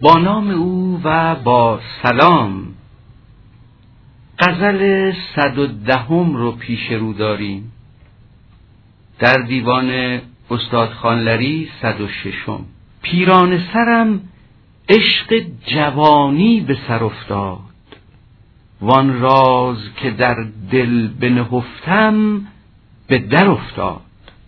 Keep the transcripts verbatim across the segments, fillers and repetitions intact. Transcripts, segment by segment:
با نام او و با سلام. غزل صد و دهم رو پیش رو داریم در دیوان استاد خانلری صد و ششم. پیرانه سرم عشق جوانی به سر افتاد، وان راز که در دل بنهفتم به در افتاد.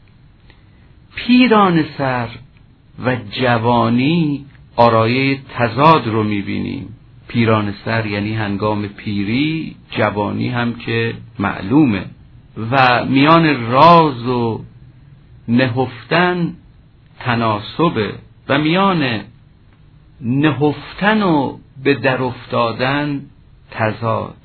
پیرانه سر و جوانی آرایه تضاد رو میبینیم. پیرانه سر یعنی هنگام پیری، جوانی هم که معلومه، و میان راز و نهفتن تناسبه و میان نهفتن و به در افتادن تضاد.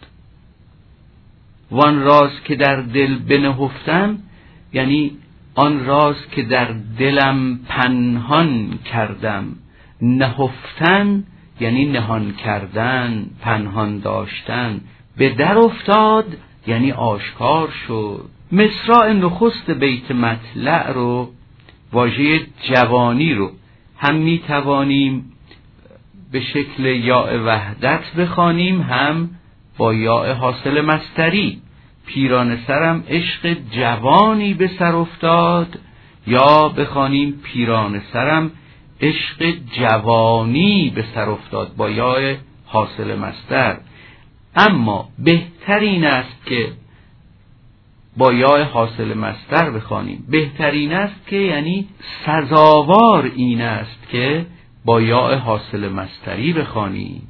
وان راز که در دل بنهفتم یعنی آن راز که در دلم پنهان کردم. نهفتن یعنی نهان کردن، پنهان داشتن. به در افتاد یعنی آشکار شد. مصرع نخست بیت مطلع رو، واژه جوانی رو هم می توانیم به شکل یاء وحدت بخوانیم، هم با یاء حاصل مصدری. پیرانه سرم عشق جوانی به سر افتاد، یا بخوانیم پیرانه سرم عشق جوانی به سر افتاد با یاء حاصل مصدر. اما بهترین است که با یاء حاصل مصدر بخوانیم. بهترین است که یعنی سزاوار این است که با یاء حاصل مصدری بخوانیم،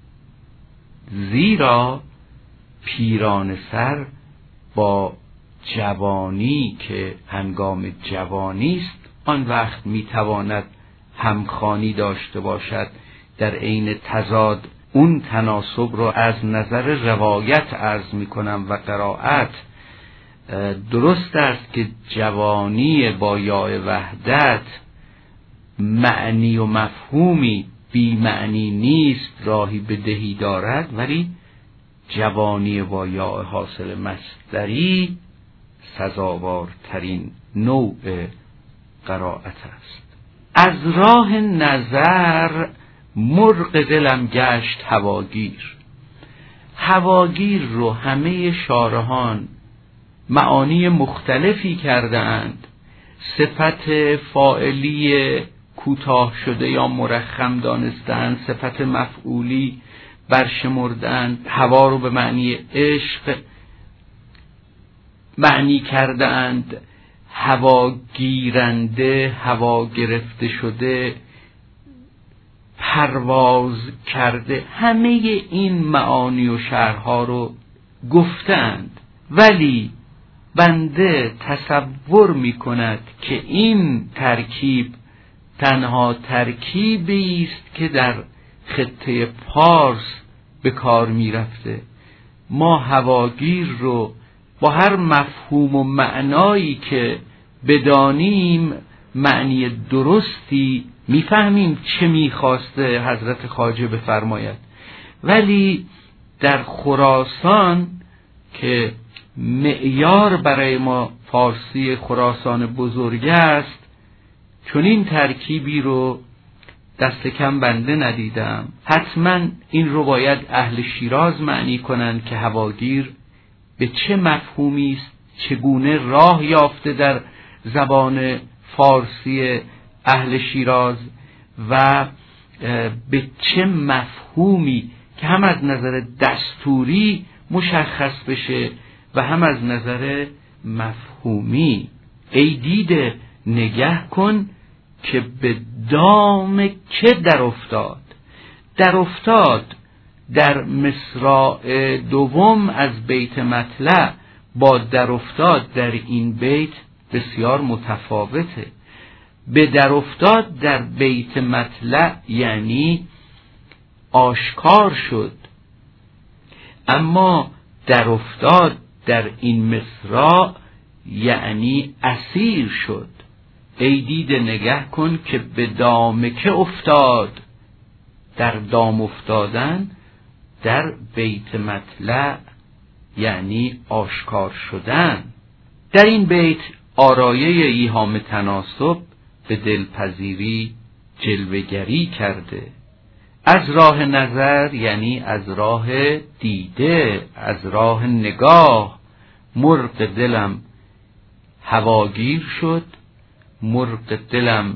زیرا پیرانه سر با جوانی که هنگام جوانی است آن وقت میتواند همخوانی داشته باشد. در عین تضاد اون تناسب رو از نظر روایت عرض میکنم و قرائت. درست است که جوانی با یاء وحدت معنی و مفهومی بی معنی نیست، راهی به دهی دارد، ولی جوانی با یاء حاصل مصدری سزاوارترین نوع قرائت است. از راه نظر مرغ دلم گشت هواگیر. هواگیر رو همه شارحان معانی مختلفی کردند. صفت فاعلی کوتاه شده یا مرخم دانستند، صفت مفعولی برشمردند، هوا رو به معنی عشق معنی کردند، هوا گیرنده، هوا گرفته شده، پرواز کرده. همه این معانی و شرح‌ها رو گفتند، ولی بنده تصور می کند که این ترکیب تنها ترکیبی است که در خطه پارس به کار می رفته. ما هواگیر رو با هر مفهوم و معنایی که بدانیم، معنی درستی میفهمیم چه میخواسته حضرت خواجه بفرماید. ولی در خراسان که معیار برای ما فارسی خراسان بزرگ است، چون این ترکیبی رو دست کم بنده ندیدم. حتما این رو باید اهل شیراز معنی کنند که هواگیر به چه مفهومی است، چگونه راه یافته در زبان فارسی اهل شیراز و به چه مفهومی که هم از نظر دستوری مشخص بشه و هم از نظر مفهومی. ای دیده نگه کن که به دام که در افتاد. در افتاد در مصرع دوم از بیت مطلع با در افتاد در این بیت بسیار متفاوته. به در افتاد در بیت مطلع یعنی آشکار شد، اما در افتاد در این مصرع یعنی اسیر شد. ای دیده نگه کن که به دام که افتاد. در دام افتادن در بیت مطلع یعنی آشکار شدن. در این بیت آرایه ایهام تناسب به دلپذیری جلوه‌گری کرده. از راه نظر یعنی از راه دیده، از راه نگاه. مرغ دلم هواگیر شد، مرغ دلم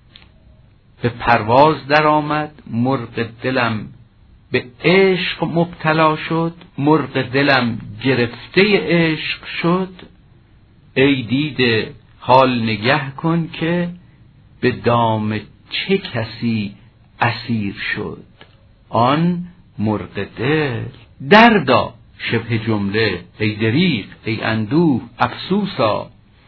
به پرواز در آمد، مرغ دلم به عشق مبتلا شد، مرغ دلم گرفته عشق شد. ای دیده حال نگه کن که به دام چه کسی اسیر شد. آن مرغ دل. دردا شبه جمله، ای دریغ ای اندوه افسوسا.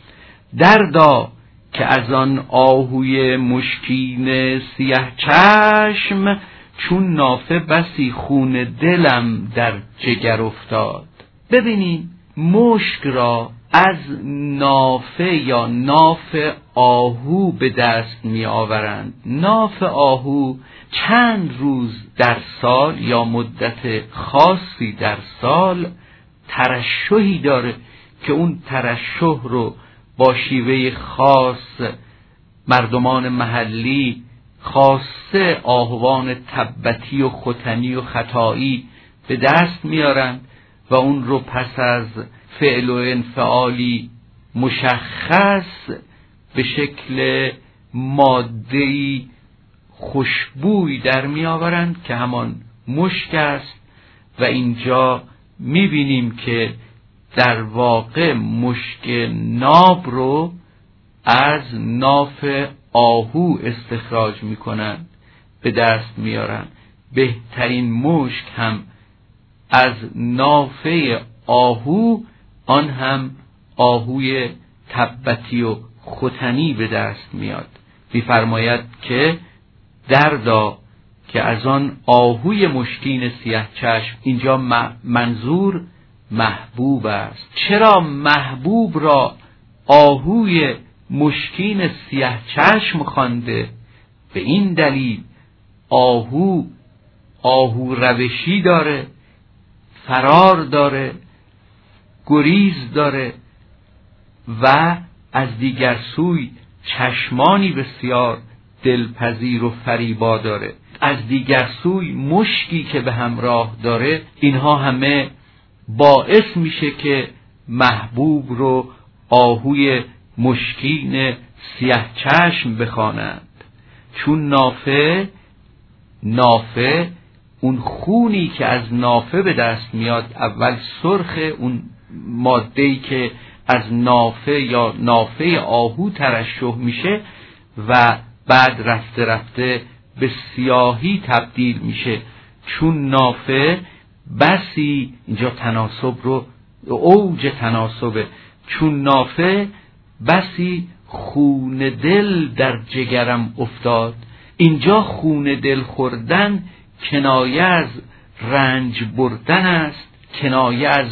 دردا که از آن آهوی مشکین سیه چشم، چون نافه بسی خون دلم در جگر افتاد. ببینین مشک را از نافه یا ناف آهو به دست می آورند. ناف آهو چند روز در سال یا مدت خاصی در سال ترشحی داره که اون ترشح رو با شیوه خاص مردمان محلی، خاصه آهوان تبتی و ختنی و خطایی به دست میارن و اون رو پس از فعل و انفعالی مشخص به شکل ماده‌ای خوشبوی در می آورند که همان مشک است. و اینجا می بینیم که در واقع مشک ناب رو از ناف آهو استخراج می کنند، به دست می آرند. بهترین مشک هم از نافه آهو، آن هم آهوی تبتی و ختنی به دست میاد. می‌فرماید که دردا که از آن آهوی مشکین سیاه چشم، اینجا منظور محبوب است. چرا محبوب را آهوی مشکین سیاه چشم خوانده؟ به این دلیل آهو آهو روشی داره، فرار داره، گریز داره و از دیگر سوی چشمانی بسیار دلپذیر و فریبا داره. از دیگر سوی مشکی که به همراه داره. اینها همه باعث میشه که محبوب رو آهوی مشکین سیاه چشم بخوانند. چون نافه نافه اون خونی که از نافه به دست میاد، اول سرخ، اون ماده‌ای که از نافه یا نافه آهو ترشح میشه و بعد رفته رفته به سیاهی تبدیل میشه. چون نافه بسی، اینجا تناسب رو اوج تناسبه، چون نافه بسی خون دل در جگرم افتاد. اینجا خون دل خوردن کنایه از رنج بردن است، کنایه از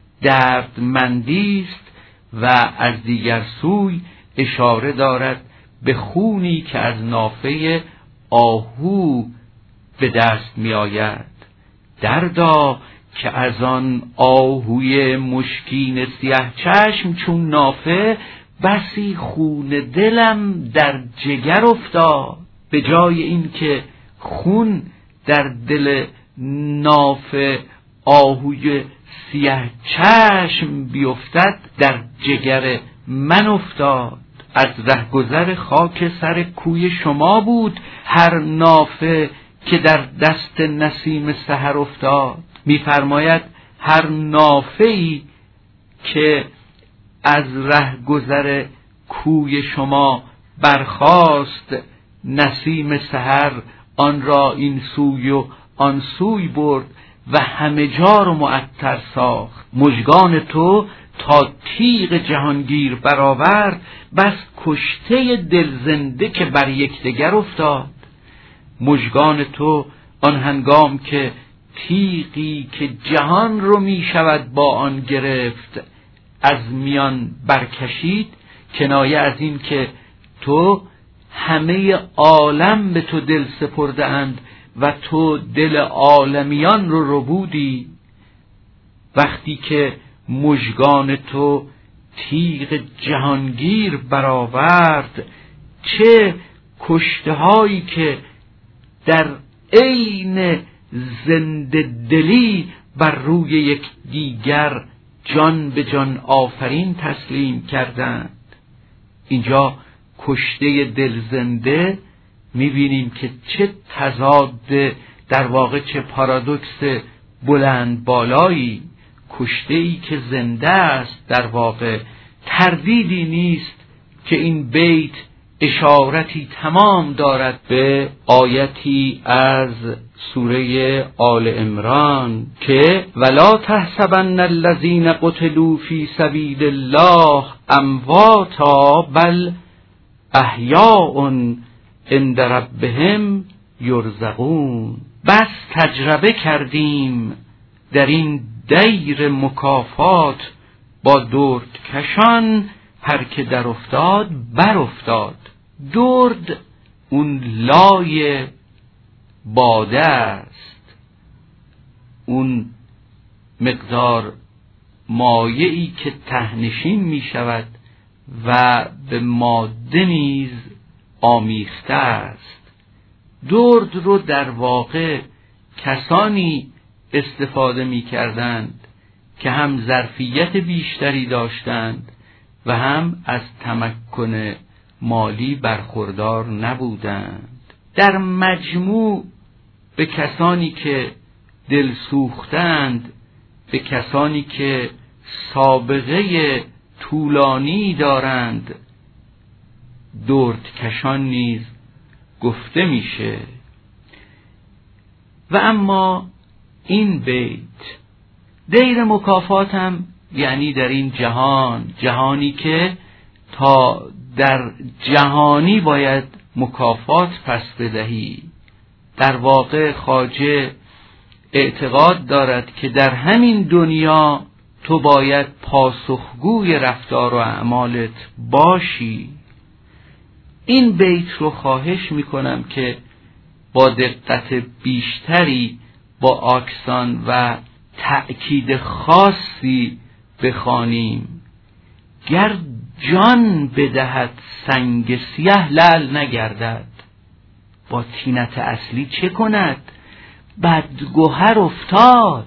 دردمندی است و از دیگر سوی اشاره دارد به خونی که از نافه آهو به دست می آید. دردا که از آن آهوی مشکین سیاه چشم، چون نافه بسی خون دلم در جگر افتاد. به جای این که خون در دل نافه آهوی سیاه چشم بیفتد، در جگر من افتاد. از رهگذر خاک سر کوی شما بود هر نافه که در دست نسیم سحر افتاد. می‌فرماید هر نافه‌ای که از رهگذر کوی شما برخاست، نسیم سحر آن را این سوی و آن سوی برد و همه جا رو معطر ساخت. مژگان تو تا تیغ جهانگیر برآورد، بس کشته دل زنده که بر یکدیگر افتاد. مژگان تو آن هنگام که تیغی که جهان رو می شود با آن گرفت از میان برکشید، کنایه از این که تو همه عالم به تو دل سپرده اند و تو دل عالمیان رو ربودی. وقتی که مژگان تو تیغ جهانگیر برآورد، چه کشته هایی که در عین زنده دلی بر روی یک دیگر جان به جان آفرین تسلیم کردند. اینجا کشته دل زنده میبینیم که چه تضاد، در واقع چه پارادوکس بلند بالایی. کشته ای که زنده است، در واقع تردیدی نیست که این بیت اشارتی تمام دارد به آیتی از سوره آل عمران که ولا تحسبن الذین قتلوا فی سبیل الله امواتا بل احیاء عند ربهم یرزقون. بس تجربه کردیم در این دیر مکافات با درد کشان، هر که در افتاد بر افتاد. درد اون لای باده است، اون مقدار مایعی که تهنشین می شود و به ماده نیز آمیخته است. درد رو در واقع کسانی استفاده می کردند که هم ظرفیت بیشتری داشتند و هم از تمکن مالی برخوردار نبودند. در مجموع به کسانی که دل سوختند، به کسانی که سابقه طولانی دارند، دردکشان نیز گفته میشه. و اما این بیت دیر مکافات هم یعنی در این جهان، جهانی که تا در جهانی باید مکافات پس بدهی. در واقع خواجه اعتقاد دارد که در همین دنیا تو باید پاسخگوی رفتار و اعمالت باشی. این بیت رو خواهش میکنم که با دقت بیشتری، با آکسان و تأکید خاصی بخوانیم. گر جان بدهد سنگ سیه لعل نگردد، با طینت اصلی چه کند؟ بدگوهر افتاد.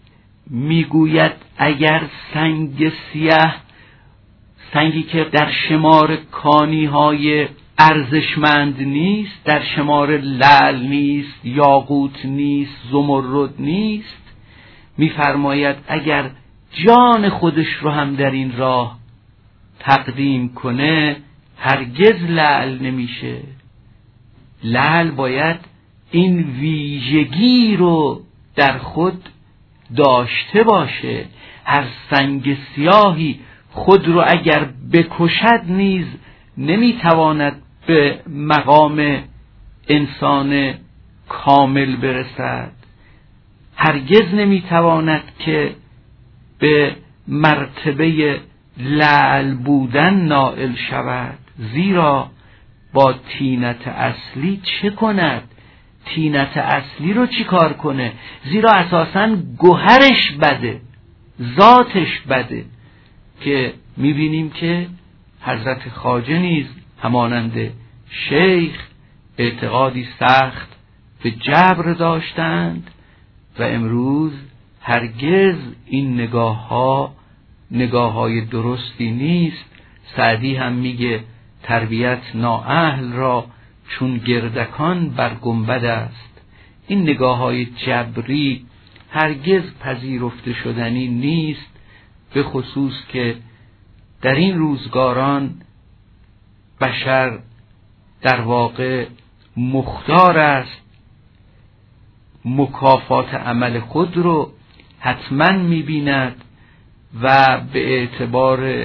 میگوید اگر سنگ سیه، سنگی که در شمار کانی های ارزشمند نیست، در شمار لعل نیست، یاقوت نیست، زمرد نیست، میفرماید اگر جان خودش رو هم در این راه تقدیم کنه هرگز لعل نمیشه. لعل باید این ویژگی رو در خود داشته باشه. هر سنگ سیاهی خود رو اگر بکشد نیز نمیتواند به مقام انسان کامل برسد. هرگز نمیتواند که به مرتبه لعل بودن نائل شود، زیرا با طینت اصلی چه کند؟ طینت اصلی رو چی کار کنه؟ زیرا اساساً گوهرش بده، ذاتش بده، که میبینیم که حضرت خواجه نیز همانند شیخ اعتقادی سخت به جبر داشتند و امروز هرگز این نگاه ها نگاه های درستی نیست. سعدی هم میگه تربیت نااهل را چون گردکان بر گنبد است. این نگاه های جبری هرگز پذیرفته شدنی نیست، به خصوص که در این روزگاران بشر در واقع مختار است مکافات عمل خود رو حتما می‌بیند و به اعتبار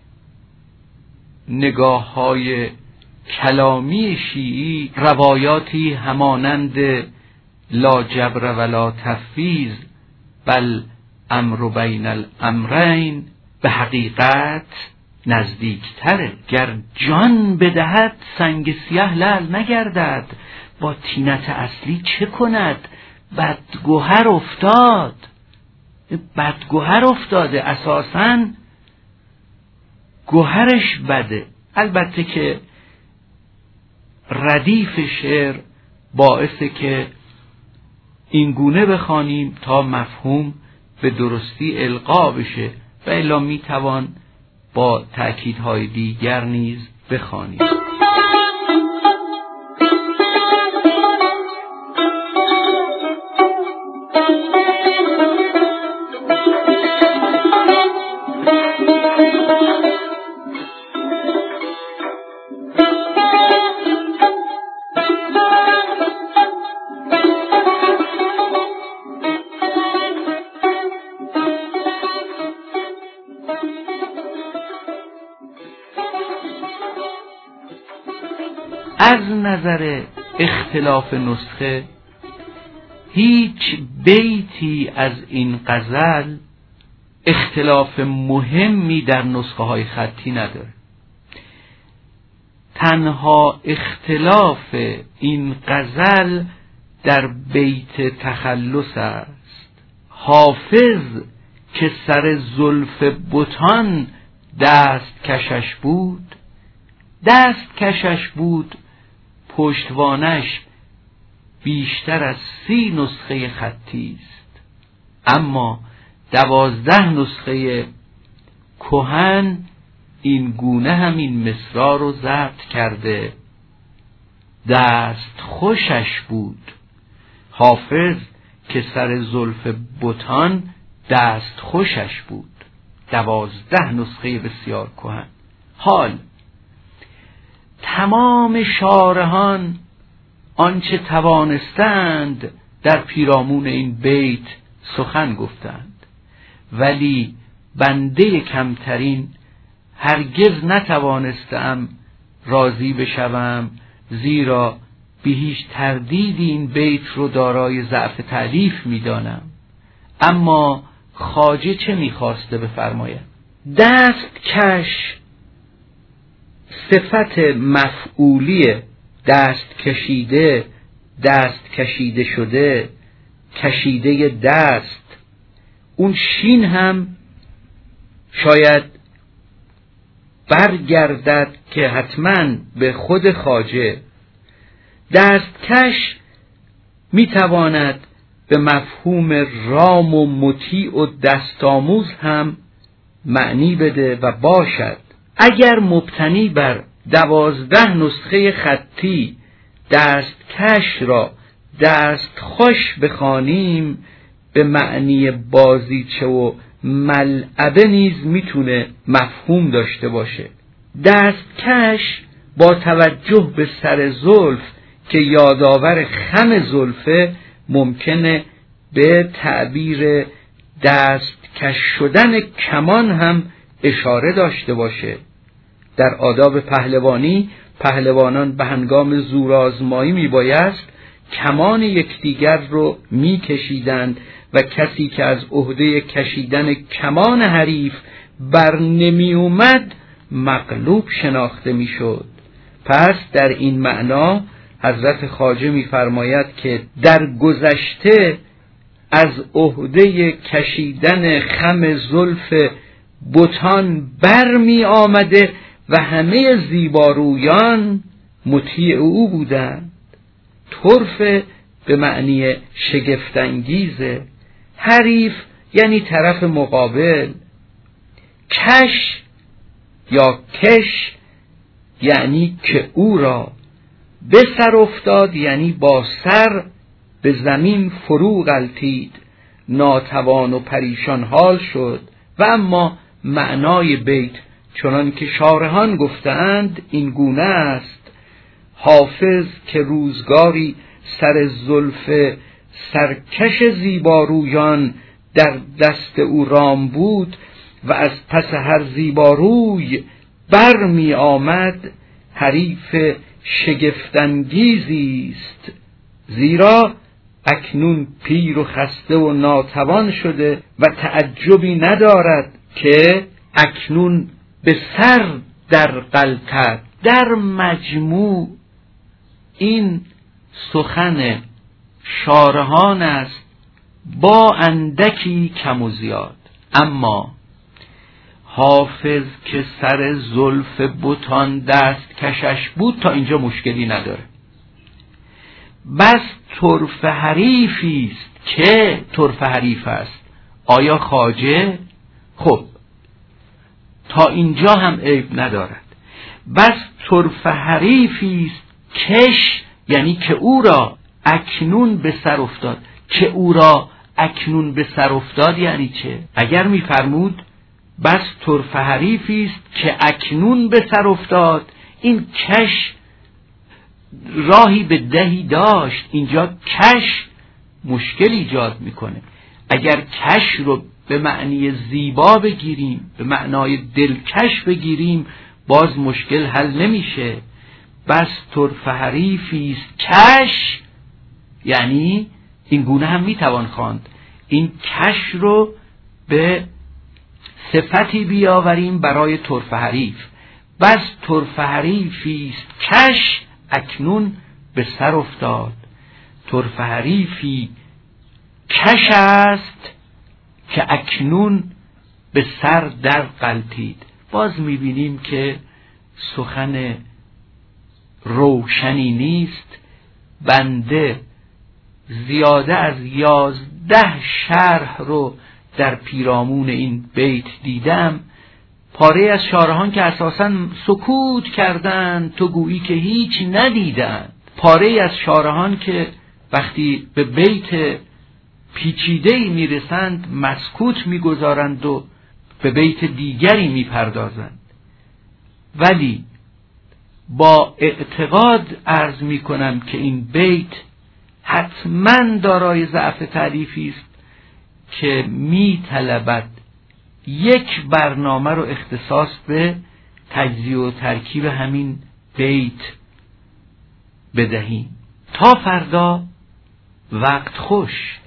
نگاه‌های کلامی شیعی روایاتی همانند لا جبر ولا تفویض بل امر بین الامرین به حقیقت نزدیکتره. گر جان بدهد سنگ سیاه لعل نگردد، با طینت اصلی چه کند؟ بدگوهر افتاد. بدگوهر افتاده، اساساً گوهرش بده. البته که ردیف شعر باعثه که این گونه بخوانیم تا مفهوم به درستی القا بشه و الا میتوان با تأکیدهای دیگر نیز بخوانیم. از نظر اختلاف نسخه هیچ بیتی از این غزل اختلاف مهمی در نسخه های خطی نداره. تنها اختلاف این غزل در بیت تخلص است. حافظ که سر زلف بتان دست کشش بود، دست کشش بود پشتوانش بیشتر از سی نسخه خطی است، اما دوازده نسخه کهن این گونه همین مصرع رو ضبط کرده. دست خوشش بود، حافظ که سر زلف بتان دست خوشش بود. دوازده نسخه بسیار کهن. حال تمام شارحان آنچه توانستند در پیرامون این بیت سخن گفتند، ولی بنده کمترین هرگز نتوانستم راضی بشوم، زیرا به هیچ تردیدی این بیت رو دارای ضعف تألیف می‌دانم. اما خواجه چه می‌خواسته بفرماید؟ دست کش صفت مفعولی دست کشیده، دست کشیده شده، کشیده دست. اون شین هم شاید برگردد که حتما به خود خواجه. دستکش میتواند به مفهوم رام و مطیع و دستآموز هم معنی بده و باشد. اگر مبتنی بر دوازده نسخه خطی دستکش را دستخوش بخوانیم، به معنی بازیچه و ملعبه نیز میتونه مفهوم داشته باشه. دستکش با توجه به سر زلف که یادآور خم زلفه ممکنه به تعبیر دستکش شدن کمان هم اشاره داشته باشه. در آداب پهلوانی پهلوانان به هنگام زورآزمایی میبایست کمان یکدیگر رو میکشیدند و کسی که از عهده کشیدن کمان حریف بر نمی اومد مغلوب شناخته میشد. پس در این معنا حضرت خواجه میفرماید که در گذشته از عهده کشیدن خم زلف بتان بر می آمده و همه زیبارویان مطیع او بودند. طرف به معنی شگفت‌انگیزه، حریف یعنی طرف مقابل، کش یا کش یعنی که او را، به سر افتاد یعنی با سر به زمین فرو غلتید، ناتوان و پریشان حال شد. و اما معنای بیت چنان که شارحان گفتند این گونه است: حافظ که روزگاری سر زلف سرکش زیبارویان در دست او رام بود و از پس هر زیباروی بر می آمد، حریف شگفت‌انگیزی است، زیرا اکنون پیر و خسته و ناتوان شده و تعجبی ندارد که اکنون به سر در غلطد. در مجموع این سخن شارحان است با اندکی کم و زیاد. اما حافظ که سر زلف بتان دست کشش بود تا اینجا مشکلی نداره. بس طرف حریفی است. که طرف حریف است؟ آیا خواجه؟ خب تا اینجا هم عیب ندارد. بس طرف حریفی است کش، یعنی که او را اکنون به سر افتاد. که او را اکنون به سر افتاد یعنی چه؟ اگر می‌فرمود بس طرف حریفی است که اکنون به سر افتاد، این کش راهی به دهی داشت. اینجا کش مشکل ایجاد میکنه. اگر کش رو به معنی زیبا بگیریم، به معنای دلکش بگیریم، باز مشکل حل نمیشه. بس طرف حریفی است کش، یعنی این گونه هم میتوان خواند. این کش رو به صفتی بیاوریم برای طرف حریف. بس طرف حریفی است کش اکنون به سر افتاد. طرف حریفی کش است که اکنون به سر در غلتید. باز میبینیم که سخن روشنی نیست. بنده زیاده از یازده شرح رو در پیرامون این بیت دیدم. پاره از شارحان که اساساً سکوت کردند تو گویی که هیچ ندیدند. پاره از شارحان که وقتی به بیت پیچیده‌ای میرسند مسکوت میگذارند و به بیت دیگری میپردازند. ولی با اعتقاد عرض میکنم که این بیت حتما دارای ضعف تعریفی است که میطلبد یک برنامه رو اختصاص به تجزیه و ترکیب همین بیت بدهیم. تا فردا وقت خوش.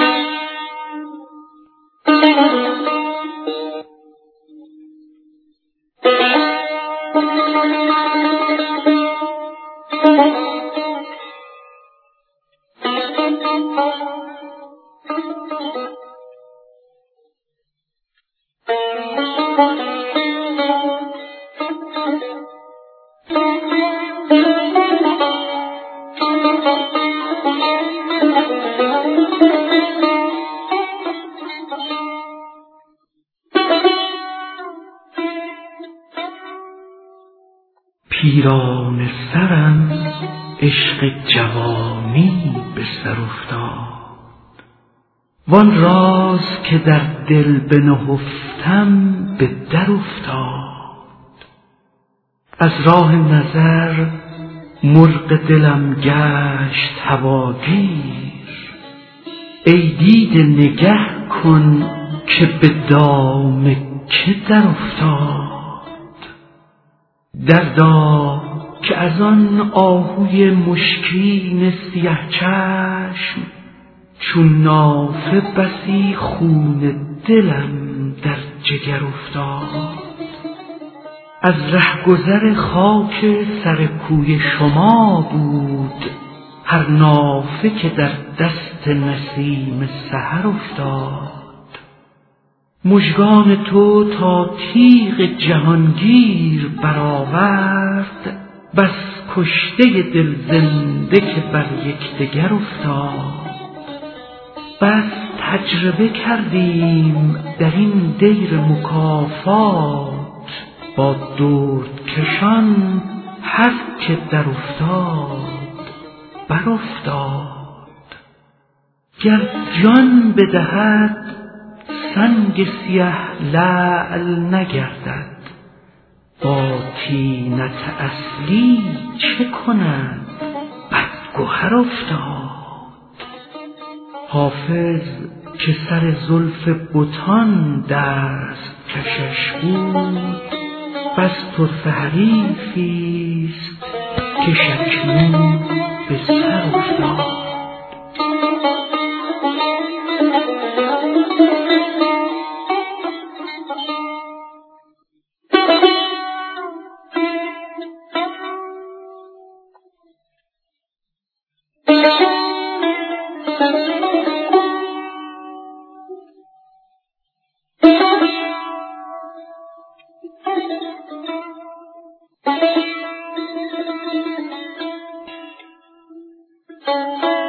پیرانه سرم عشق جوانی به سر افتاد، وان راز که در دل بنهفتم به در افتاد. از راه نظر مرغ دلم گشت هواگیر، ای دیده نگه کن که به دام که در افتاد. دردا که از آن آهوی مشکین سیه چشم چون نافه بسی خون دلم در جگر افتاد. از رهگذر خاک سر کوی شما بود هر نافه که در دست نسیم سحر افتاد. مژگان تو تا تیغ جهانگیر برآورد، بس کشته دل زنده که بر یکدیگر افتاد. بس تجربه کردیم در این دیر مکافات، با دردکشان هر که در افتاد بر افتاد. گر جان بدهد سنگ سیه لعل نگردد، با طینت اصلی چه کند بدگهر افتاد. حافظ که سر زلف بتان دست کشش بود، بس طرف حریفیست که اکنون به سر افتاد. Thank you.